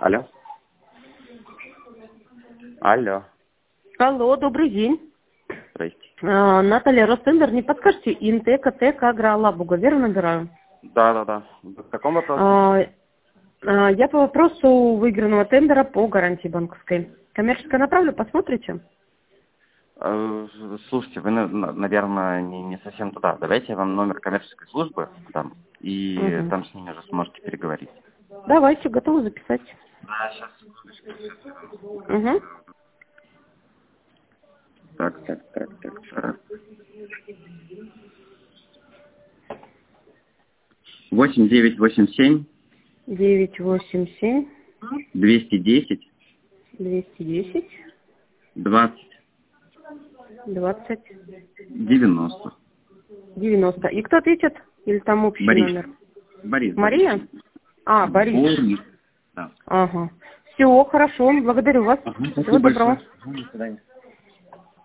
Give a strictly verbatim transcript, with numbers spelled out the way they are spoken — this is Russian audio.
Алло. Алло. Алло, добрый день. Здрасте. А, Наталья, Ростендер, не подскажете, Интека, Тека, Агро, Алабуга, верно набираю? Да, да, да. В каком вопросе? А, а, я по вопросу выигранного тендера по гарантии банковской. Коммерческое направлю, посмотрите? Э, Слушайте, вы, на- на- наверное, не, не совсем туда. Давайте я вам номер коммерческой службы дам, и Угу. там с ними уже сможете переговорить. Давайте, готовы записать. Да, сейчас, секундочку, сейчас я вам скажу. Угу. Так, так, так, так, так. восемь девять восемь семь девять восемь семь двести десять двести десять двадцать двадцать девяносто. девяносто. И кто ответит? Или там общий Борис. номер? Борис. Мария? Борис. А, Борис. Борис. Да. Ага. Все, хорошо, благодарю вас. Ага, Всего спасибо доброго. большое. Ага, до свидания.